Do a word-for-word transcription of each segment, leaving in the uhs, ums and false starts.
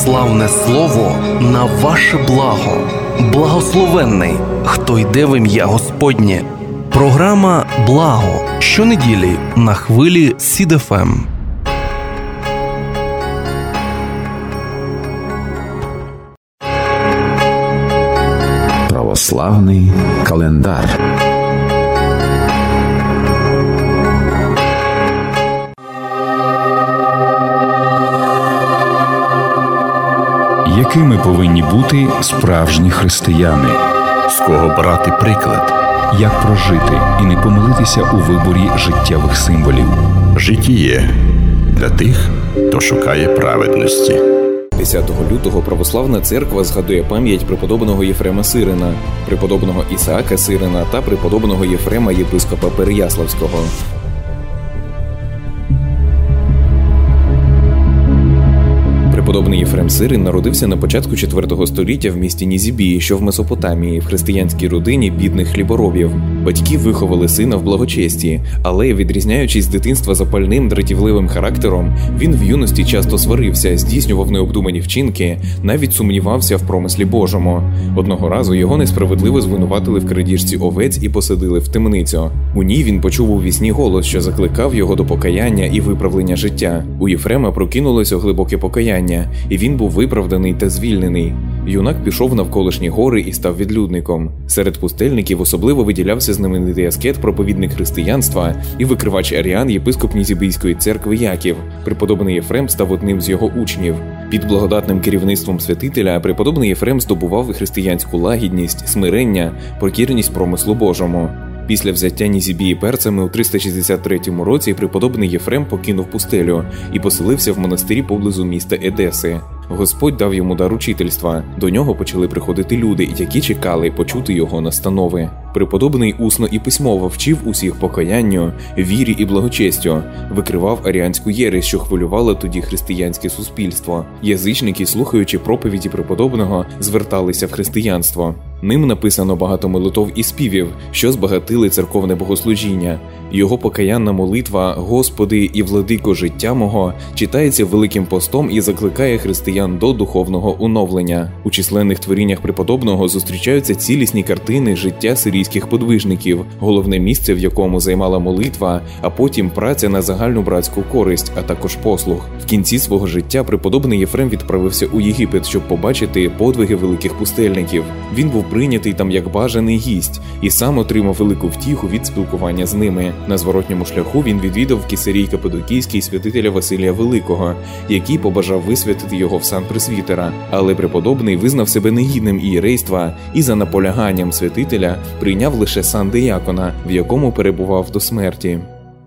православне слово на ваше благо. Благословенний, хто йде в ім'я Господнє. Програма «Благо» щонеділі на хвилі Сід Еф Ем. Православний календар. Якими повинні бути справжні християни? З кого брати приклад? Як прожити і не помилитися у виборі життєвих символів? Житіє для тих, хто шукає праведності. десятого лютого Православна Церква згадує пам'ять преподобного Єфрема Сирина, преподобного Ісаака Сирина та преподобного Єфрема єпископа Переяславського. Преподобний Єфрем Сирин народився на початку четвертого століття в місті Нізібії, що в Месопотамії, в християнській родині бідних хліборобів. Батьки виховали сина в благочесті, але, відрізняючись з дитинства запальним, дратівливим характером, він в юності часто сварився, здійснював необдумані вчинки, навіть сумнівався в промислі Божому. Одного разу його несправедливо звинуватили в крадіжці овець і посадили в темницю. У ній він почув у вісні голос, що закликав його до покаяння і виправлення життя. У Єфрема прокинулося глибоке покаяння, і він був виправданий та звільнений. Юнак пішов навколишні гори і став відлюдником. Серед пустельників особливо виділявся знаменитий аскет, проповідник християнства і викривач аріан єпископ Нізібійської церкви Яків. Преподобний Єфрем став одним з його учнів. Під благодатним керівництвом святителя преподобний Єфрем здобував християнську лагідність, смирення, покірність промислу Божому. Після взяття Нізібії перцями у триста шістдесят третьому році преподобний Єфрем покинув пустелю і поселився в монастирі поблизу міста Едеси. Господь дав йому дар учительства. До нього почали приходити люди, які чекали почути його настанови. Преподобний усно і письмово вчив усіх покаянню, вірі і благочестю, викривав аріанську єресь, що хвилювала тоді християнське суспільство. Язичники, слухаючи проповіді преподобного, зверталися в християнство. Ним написано багато молитов і співів, що збагатили церковне богослужіння. Його покаянна молитва «Господи і владико життя мого» читається Великим постом і закликає християн до духовного оновлення. У численних творіннях преподобного зустрічаються цілісні картини життя сирійських подвижників, головне місце в якому займала молитва, а потім праця на загальну братську користь, а також послуг. В кінці свого життя преподобний Єфрем відправився у Єгипет, щоб побачити подвиги великих пустельників. Він був прийнятий там як бажаний гість і сам отримав велику втіху від спілкування з ними. На зворотньому шляху він відвідав в Кесарії Каппадокійській святителя Василія Великого, який побажав висвятити його в сан пресвітера. Але преподобний визнав себе негідним ієрейства і за наполяганням святителя прийняв лише сан диякона, в якому перебував до смерті.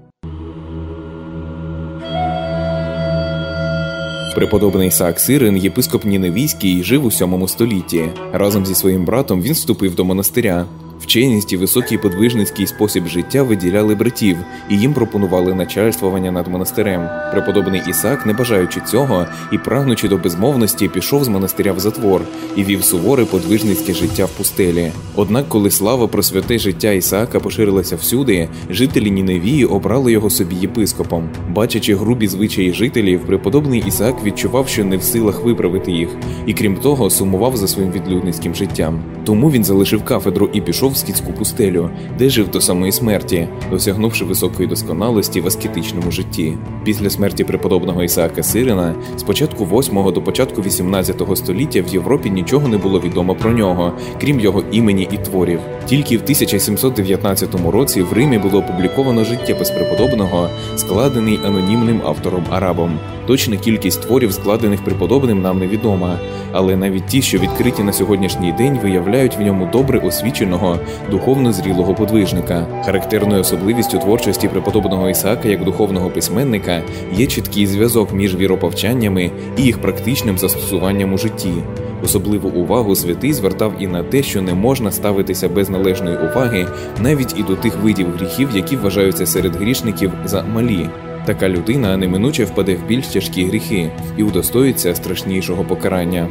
Преподобний Ісаак Сирин, єпископ Ніневійський, жив у сьомому столітті. Разом зі своїм братом він вступив до монастиря. Вченість і високий подвижницький спосіб життя виділяли братів, і їм пропонували начальствування над монастирем. Преподобний Ісаак, не бажаючи цього і прагнучи до безмовності, пішов з монастиря в затвор і вів суворе подвижницьке життя в пустелі. Однак, коли слава про святе життя Ісаака поширилася всюди, жителі Ніневії обрали його собі єпископом. Бачачи грубі звичаї жителів, преподобний Ісаак відчував, що не в силах виправити їх, і крім того, сумував за своїм відлюдницьким життям. Тому він залишив кафедру і пішов в скітську пустелю, де жив до самої смерті, досягнувши високої досконалості в аскетичному житті. Після смерті преподобного Ісаака Сирина з початку восьмого до початку вісімнадцятого століття в Європі нічого не було відомо про нього, крім його імені і творів. Тільки в тисяча сімсот дев'ятнадцятому році в Римі було опубліковано життєпис преподобного, складений анонімним автором-арабом. Точна кількість творів, складених преподобним, нам невідома, але навіть ті, що відкриті на сьогоднішній день, виявляють в ньому добре освіченого, духовно зрілого подвижника. Характерною особливістю творчості преподобного Ісаака як духовного письменника є чіткий зв'язок між віроповчаннями і їх практичним застосуванням у житті. Особливу увагу святий звертав і на те, що не можна ставитися без належної уваги навіть і до тих видів гріхів, які вважаються серед грішників за малі. Така людина неминуче впаде в більш тяжкі гріхи і удостоїться страшнішого покарання.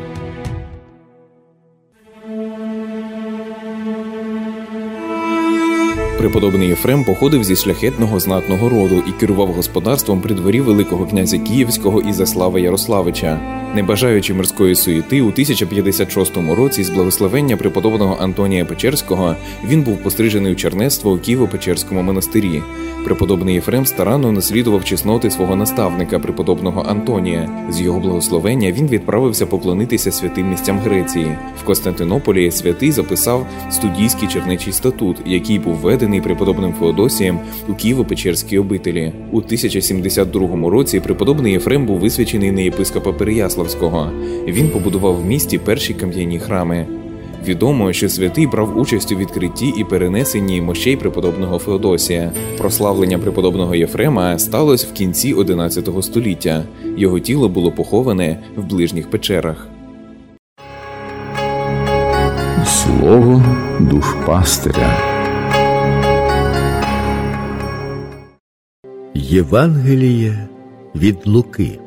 Преподобний Єфрем походив зі шляхетного знатного роду і керував господарством при дворі великого князя Київського Ізяслава Ярославича. Не бажаючи мирської суєти, у тисяча п'ятдесят шостому році з благословення преподобного Антонія Печерського він був пострижений у чернецтво у Києво-Печерському монастирі. Преподобний Єфрем старанно наслідував чесноти свого наставника, преподобного Антонія. З його благословення він відправився поклонитися святим місцям Греції. В Константинополі святий записав студійський чернечий статут, який був введений преподобним Феодосієм у Києво-Печерській обителі. У тисяча сімдесят другому році преподобний Єфрем був висвячений на єпископа Переяславського. Він побудував в місті перші кам'яні храми. Відомо, що святий брав участь у відкритті і перенесенні мощей преподобного Феодосія. Прославлення преподобного Єфрема сталося в кінці одинадцятого століття. Його тіло було поховане в ближніх печерах. Слово душпастиря. Євангеліє від Луки.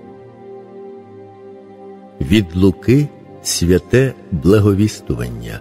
Від Луки святе благовістування.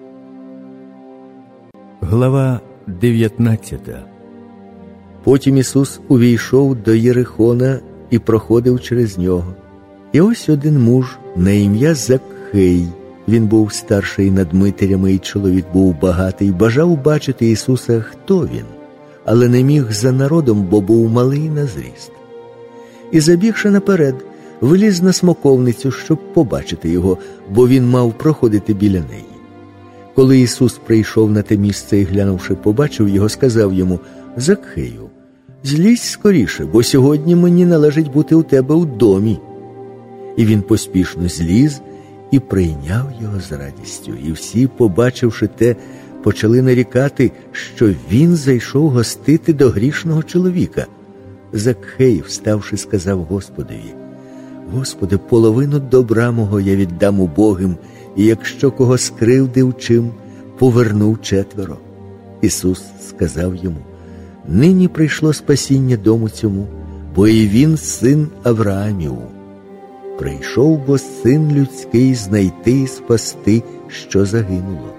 Глава дев'ятнадцята. Потім Ісус увійшов до Єрихона і проходив через нього. І ось один муж на ім'я Закхей. Він був старший над митарями, і чоловік був багатий, бажав бачити Ісуса, хто він, але не міг за народом, бо був малий на зріст. І, забігши наперед, виліз на смоковницю, щоб побачити його, бо він мав проходити біля неї. Коли Ісус прийшов на те місце і, глянувши, побачив його, сказав йому: «Закхею, злізь скоріше, бо сьогодні мені належить бути у тебе у домі». І він поспішно зліз і прийняв його з радістю. І всі, побачивши те, почали нарікати, що він зайшов гостити до грішного чоловіка. Закхей, вставши, сказав Господові: «Господи, половину добра мого я віддам убогим, і якщо кого скривдив чим, повернув четверо». Ісус сказав йому: «Нині прийшло спасіння дому цьому, бо і він син Авраамів. Прийшов бо син людський знайти і спасти, що загинуло».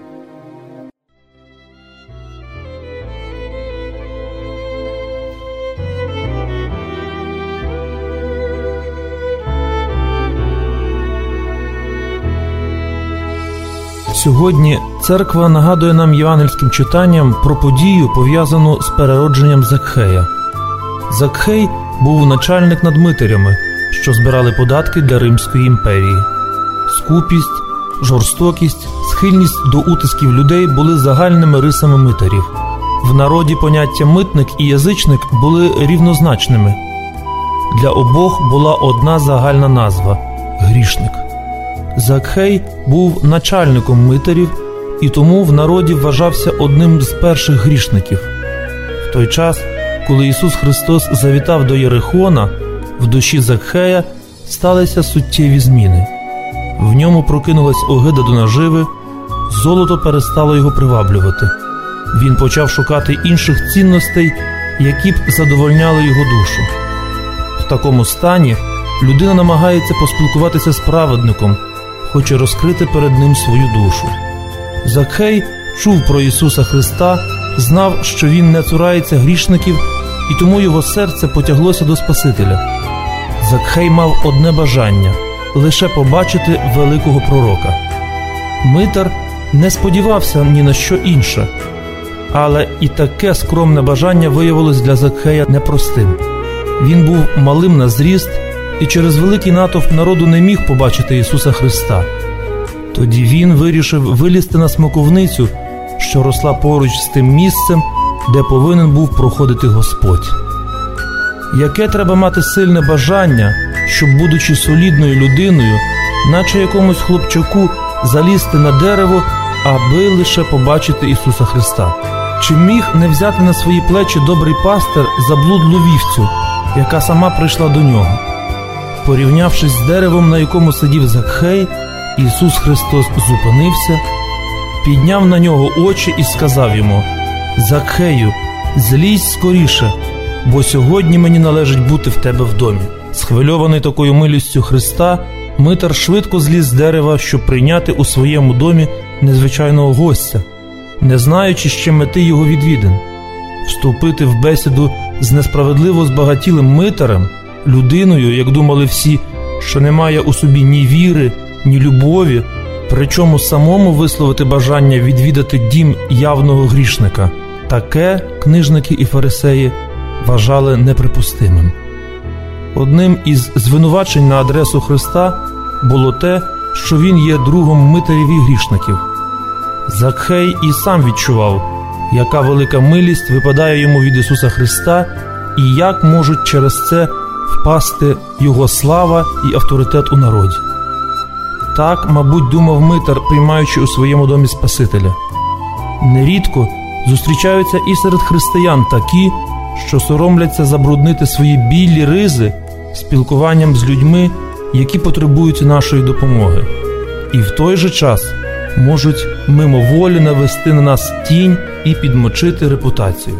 Сьогодні церква нагадує нам євангельським читанням про подію, пов'язану з переродженням Закхея. Закхей був начальник над митарями, що збирали податки для Римської імперії. Скупість, жорстокість, схильність до утисків людей були загальними рисами митарів. В народі поняття «митник» і «язичник» були рівнозначними. Для обох була одна загальна назва – грішник. Закхей був начальником митарів і тому в народі вважався одним з перших грішників. В той час, коли Ісус Христос завітав до Єрихона, в душі Закхея сталися суттєві зміни. В ньому прокинулась огида до наживи, золото перестало його приваблювати. Він почав шукати інших цінностей, які б задовольняли його душу. В такому стані людина намагається поспілкуватися з праведником, хоче розкрити перед ним свою душу. Закхей чув про Ісуса Христа, знав, що Він не цурається грішників, і тому його серце потяглося до Спасителя. Закхей мав одне бажання – лише побачити великого пророка. Митар не сподівався ні на що інше, але і таке скромне бажання виявилось для Закхея непростим. Він був малим на зріст, і через великий натовп народу не міг побачити Ісуса Христа. Тоді він вирішив вилізти на смоковницю, що росла поруч з тим місцем, де повинен був проходити Господь. Яке треба мати сильне бажання, щоб, будучи солідною людиною, наче якомусь хлопчаку, залізти на дерево, аби лише побачити Ісуса Христа? Чи міг не взяти на свої плечі добрий пастир заблудлу вівцю, яка сама прийшла до нього? Порівнявшись з деревом, на якому сидів Закхей, Ісус Христос зупинився, підняв на нього очі і сказав йому: «Закхею, злізь скоріше, бо сьогодні мені належить бути в тебе в домі». Схвильований такою милістю Христа, митар швидко зліз з дерева, щоб прийняти у своєму домі незвичайного гостя, не знаючи ще мети його відвідин. Вступити в бесіду з несправедливо збагатілим митарем, людиною, як думали всі, що не має у собі ні віри, ні любові, причому самому висловити бажання відвідати дім явного грішника, таке книжники і фарисеї вважали неприпустимим. Одним із звинувачень на адресу Христа було те, що він є другом митарів і грішників. Закхей і сам відчував, яка велика милість випадає йому від Ісуса Христа і як можуть через це впасти Його слава і авторитет у народі. Так, мабуть, думав митар, приймаючи у своєму домі Спасителя. Нерідко зустрічаються і серед християн такі, що соромляться забруднити свої білі ризи спілкуванням з людьми, які потребують нашої допомоги, і в той же час можуть мимоволі навести на нас тінь і підмочити репутацію.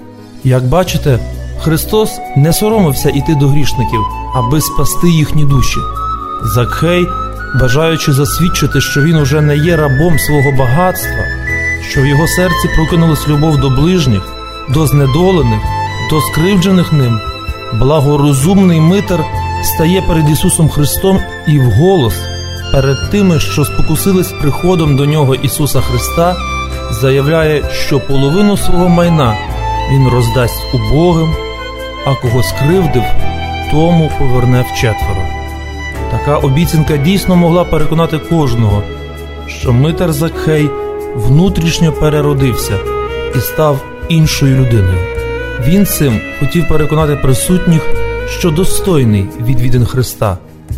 Як бачите, Христос не соромився іти до грішників, аби спасти їхні душі. Закхей, бажаючи засвідчити, що він уже не є рабом свого багатства, що в його серці прокинулась любов до ближніх, до знедолених, до скривджених ним, благорозумний митар стає перед Ісусом Христом і вголос перед тими, що спокусились приходом до нього Ісуса Христа, заявляє, що половину свого майна він роздасть убогим, а кого скривдив, тому поверне вчетверо. Така обіцянка дійсно могла переконати кожного, що митар Закхей внутрішньо переродився і став іншою людиною. Він цим хотів переконати присутніх, що достойний відвідин Христа.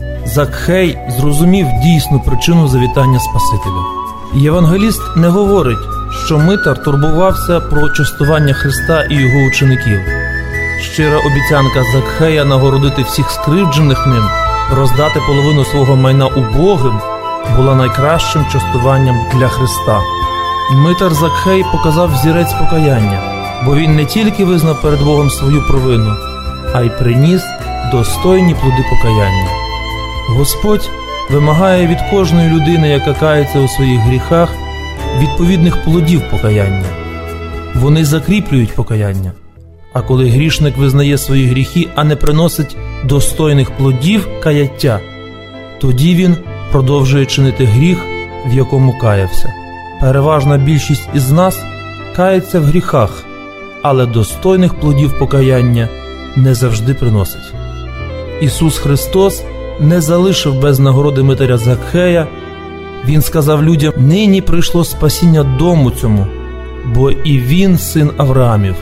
Закхей зрозумів дійсну причину завітання Спасителя. Євангеліст не говорить, що митар турбувався про частування Христа і його учеників. Щира обіцянка Закхея нагородити всіх скривджених ним, роздати половину свого майна убогим, була найкращим частуванням для Христа. Митар Закхей показав взірець покаяння, бо він не тільки визнав перед Богом свою провину, а й приніс достойні плоди покаяння. Господь вимагає від кожної людини, яка кається у своїх гріхах, відповідних плодів покаяння. Вони закріплюють покаяння. А коли грішник визнає свої гріхи, а не приносить достойних плодів каяття, тоді він продовжує чинити гріх, в якому каявся. Переважна більшість із нас кається в гріхах, але достойних плодів покаяння не завжди приносить. Ісус Христос не залишив без нагороди митаря Закхея. Він сказав людям: «Нині прийшло спасіння дому цьому, бо і він син Авраамів.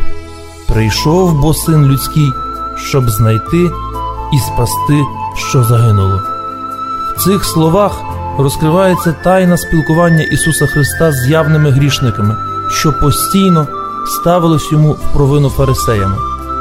Прийшов бо син людський, щоб знайти і спасти, що загинуло». В цих словах розкривається тайна спілкування Ісуса Христа з явними грішниками, що постійно ставилось йому в провину фарисеями.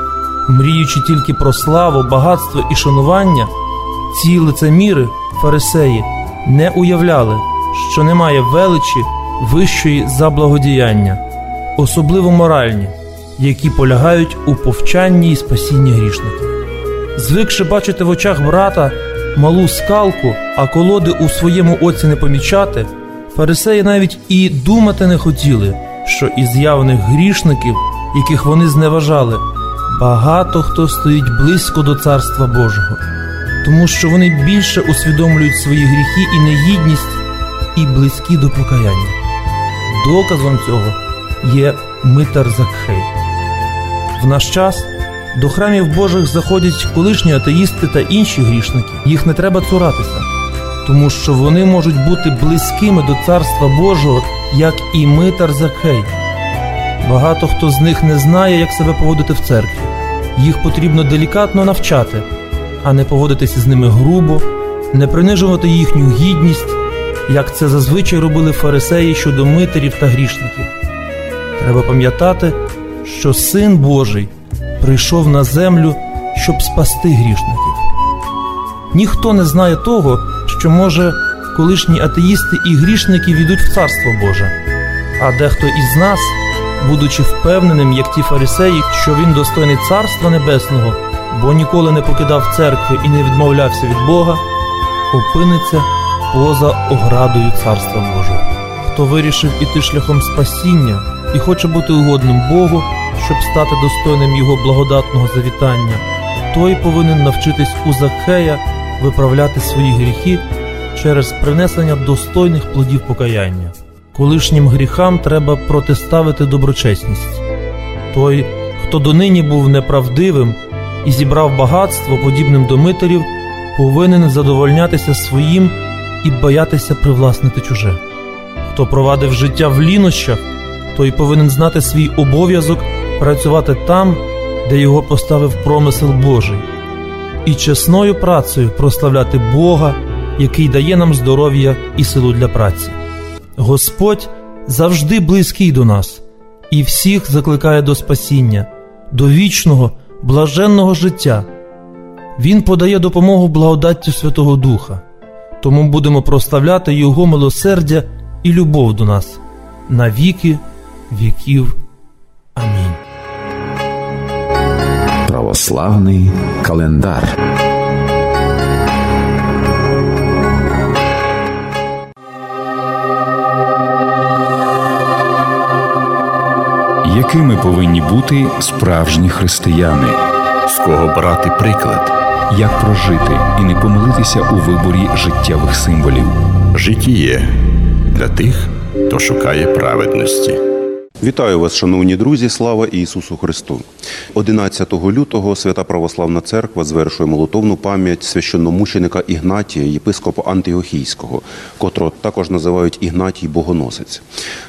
Мріючи тільки про славу, багатство і шанування, ці лицеміри, фарисеї, не уявляли, що немає величі вищої за благодіяння, особливо моральні, які полягають у повчанні і спасінні грішників. Звикши бачити в очах брата малу скалку, а колоди у своєму оці не помічати, фарисеї навіть і думати не хотіли, що із явних грішників, яких вони зневажали, багато хто стоїть близько до Царства Божого, тому що вони більше усвідомлюють свої гріхи і негідність і близькі до покаяння. Доказом цього є митар Закхей. В наш час до храмів Божих заходять колишні атеїсти та інші грішники. Їх не треба цуратися, тому що вони можуть бути близькими до Царства Божого, як і митар Закхей. Багато хто з них не знає, як себе поводити в церкві. Їх потрібно делікатно навчати, а не поводитися з ними грубо, не принижувати їхню гідність, як це зазвичай робили фарисеї щодо митарів та грішників. Треба пам'ятати, що Син Божий прийшов на землю, щоб спасти грішників. Ніхто не знає того, що, може, колишні атеїсти і грішники війдуть в Царство Боже, а дехто із нас, будучи впевненим, як ті фарисеї, що він достойний Царства Небесного, бо ніколи не покидав церкви і не відмовлявся від Бога, опиниться поза оградою Царства Божого. Хто вирішив іти шляхом спасіння і хоче бути угодним Богу, щоб стати достойним Його благодатного завітання, той повинен навчитись у Закхея виправляти свої гріхи через принесення достойних плодів покаяння. Колишнім гріхам треба протиставити доброчесність. Той, хто донині був неправдивим і зібрав багатство, подібним до митарів, повинен задовольнятися своїм і боятися привласнити чуже. Хто провадив життя в лінощах, той повинен знати свій обов'язок працювати там, де його поставив промисел Божий, і чесною працею прославляти Бога, який дає нам здоров'я і силу для праці. Господь завжди близький до нас і всіх закликає до спасіння, до вічного, блаженного життя. Він подає допомогу благодаттю Святого Духа, тому будемо прославляти Його милосердя і любов до нас на віки віків. Амінь. Православний календар. Якими повинні бути справжні християни? З кого брати приклад? Як прожити і не помилитися у виборі життєвих символів? Житіє для тих, хто шукає праведності. Вітаю вас, шановні друзі, слава Ісусу Христу! одинадцятого лютого Свята Православна Церква звершує молитовну пам'ять священномученика Ігнатія, єпископа Антиохійського, котрого також називають Ігнатій Богоносець.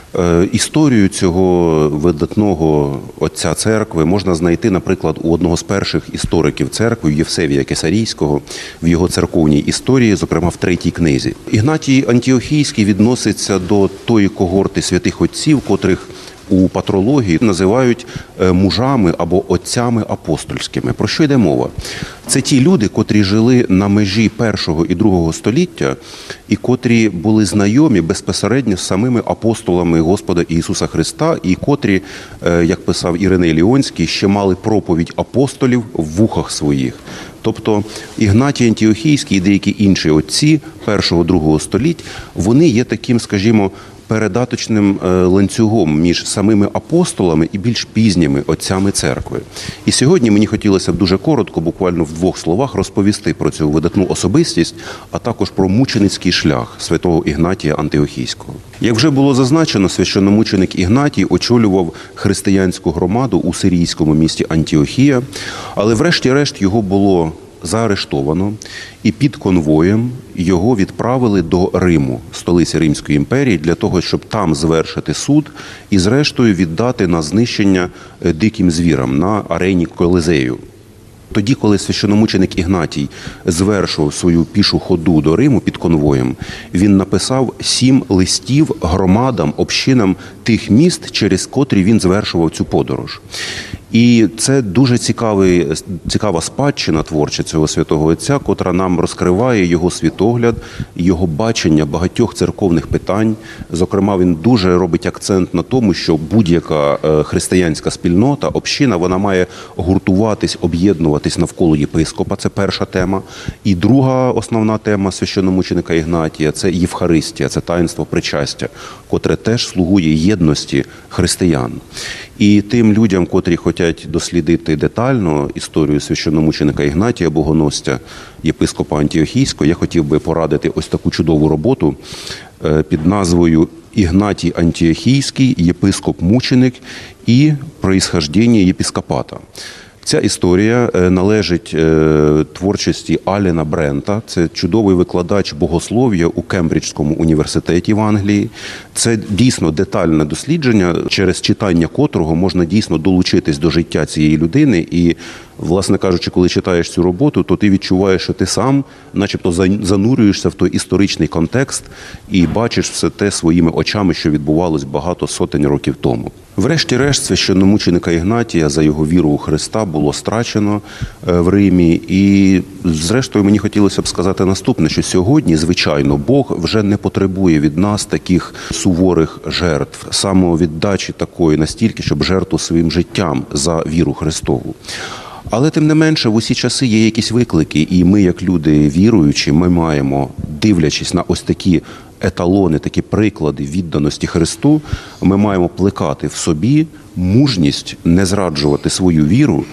Е, історію цього видатного отця церкви можна знайти, наприклад, у одного з перших істориків церкви, Євсевія Кесарійського, в його церковній історії, зокрема в третій книзі. Ігнатій Антиохійський відноситься до тої когорти святих отців, котрих у патрології називають мужами або отцями апостольськими. Про що йде мова? Це ті люди, котрі жили на межі першого і другого століття і котрі були знайомі безпосередньо з самими апостолами Господа Ісуса Христа і котрі, як писав Іриней Ліонський, ще мали проповідь апостолів в вухах своїх. Тобто Ігнатій Антиохійський і деякі інші отці першого-другого століть, вони є таким, скажімо, передаточним ланцюгом між самими апостолами і більш пізніми отцями церкви. І сьогодні мені хотілося б дуже коротко, буквально в двох словах, розповісти про цю видатну особистість, а також про мученицький шлях святого Ігнатія Антиохійського. Як вже було зазначено, священномученик Ігнатій очолював християнську громаду у сирійському місті Антіохія, але врешті-решт його було заарештовано, і під конвоєм його відправили до Риму, столиці Римської імперії, для того, щоб там звершити суд і зрештою віддати на знищення диким звірам на арені Колизею. Тоді, коли священомученик Ігнатій звершував свою пішу ходу до Риму під конвоєм, він написав сім листів громадам, общинам тих міст, через котрі він звершував цю подорож. І це дуже цікавий, цікава спадщина творча цього святого отця, котра нам розкриває його світогляд, його бачення багатьох церковних питань. Зокрема, він дуже робить акцент на тому, що будь-яка християнська спільнота, община, вона має гуртуватись, об'єднуватись навколо єпископа, це перша тема. І друга основна тема священномученика Ігнатія – це Євхаристія, це таїнство причастя, котре теж слугує єдності християн. І тим людям, котрі хочуть дослідити детально історію священномученика Ігнатія Богоносця, єпископа Антіохійського, я хотів би порадити ось таку чудову роботу під назвою «Ігнатій Антіохійський, єпископ-мученик і происхождення єпископата». Ця історія належить творчості Алена Брента. Це чудовий викладач богослов'я у Кембриджському університеті в Англії. Це дійсно детальне дослідження, через читання котрого можна дійсно долучитись до життя цієї людини. І, власне кажучи, коли читаєш цю роботу, то ти відчуваєш, що ти сам начебто занурюєшся в той історичний контекст і бачиш все те своїми очами, що відбувалось багато сотень років тому. Врешті-решт, священномученика Ігнатія за його віру у Христа було страчено в Римі. І, зрештою, мені хотілося б сказати наступне, що сьогодні, звичайно, Бог вже не потребує від нас таких суворих жертв, самовіддачі такої настільки, щоб жертву своїм життям за віру Христову. Але, тим не менше, в усі часи є якісь виклики, і ми, як люди віруючі, ми маємо, дивлячись на ось такі еталони, такі приклади відданості Христу, ми маємо плекати в собі мужність не зраджувати свою віру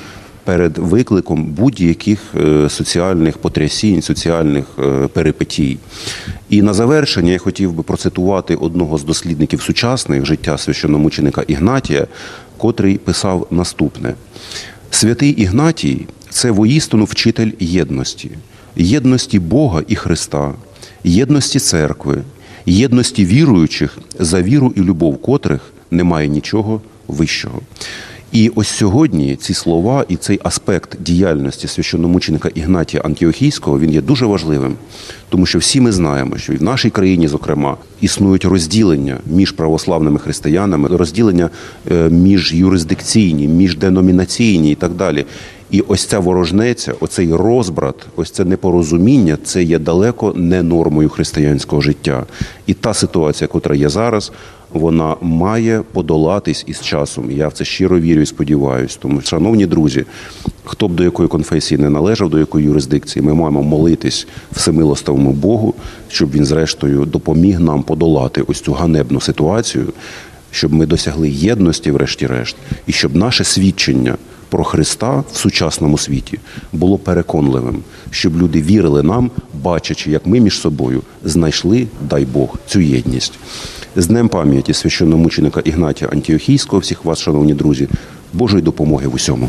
перед викликом будь-яких соціальних потрясінь, соціальних перипетій. І на завершення я хотів би процитувати одного з дослідників сучасних життя священномученика Ігнатія, котрий писав наступне. «Святий Ігнатій – це воістину вчитель єдності, єдності Бога і Христа, єдності церкви, єдності віруючих, за віру і любов котрих немає нічого вищого». І ось сьогодні ці слова і цей аспект діяльності священномученика Ігнатія Антіохійського, він є дуже важливим, тому що всі ми знаємо, що і в нашій країні, зокрема, існують розділення між православними християнами, розділення між юрисдикційні, міжденомінаційні і так далі. І ось ця ворожнеця, оцей розбрат, ось це непорозуміння, це є далеко не нормою християнського життя. І та ситуація, яка є зараз, вона має подолатись із часом. Я в це щиро вірю і сподіваюся. Тому, шановні друзі, хто б до якої конфесії не належав, до якої юрисдикції, ми маємо молитись всемилостивому Богу, щоб він зрештою допоміг нам подолати ось цю ганебну ситуацію, щоб ми досягли єдності врешті-решт, і щоб наше свідчення про Христа в сучасному світі було переконливим, щоб люди вірили нам, бачачи, як ми між собою знайшли, дай Бог, цю єдність. З Днем пам'яті священномученика Ігнатія Антіохійського всіх вас, шановні друзі, Божої допомоги в усьому.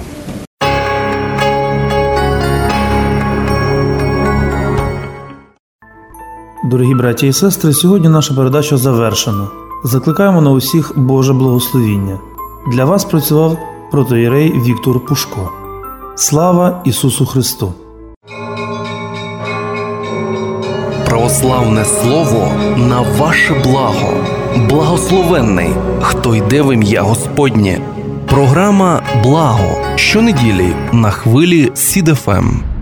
Дорогі браті і сестри, сьогодні наша передача завершена. Закликаємо на усіх Боже благословіння. Для вас працював протоієрей Віктор Пушко. Слава Ісусу Христу! Православне слово на ваше благо. Благословенний, хто йде в ім'я Господнє. Програма «Благо» щонеділі на хвилі Сід еф ем.